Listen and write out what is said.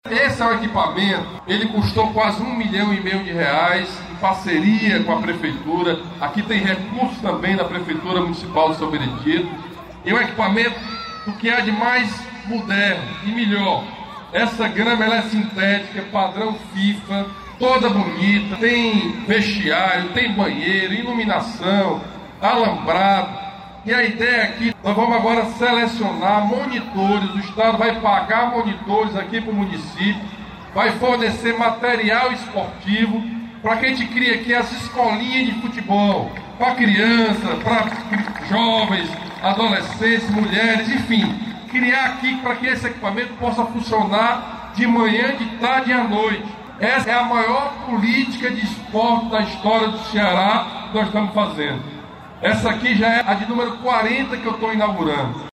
Esse é o equipamento, ele custou quase R$1,5 milhão em parceria com a prefeitura. Aqui tem recursos também da Prefeitura Municipal de São Benedito. E é um equipamento do que há de mais moderno e melhor. Essa grama ela é sintética, padrão FIFA, toda bonita, tem vestiário, tem banheiro, iluminação, alambrado. E a ideia aqui, nós vamos agora selecionar monitores, o Estado vai pagar monitores aqui para o município, vai fornecer material esportivo para que a gente crie aqui as escolinhas de futebol, para criança, para jovens, adolescentes, mulheres, enfim, criar aqui para que esse equipamento possa funcionar de manhã, de tarde e à noite. Essa é a maior política de esporte da história do Ceará que nós estamos fazendo. Essa aqui já é a de número 40 que eu estou inaugurando.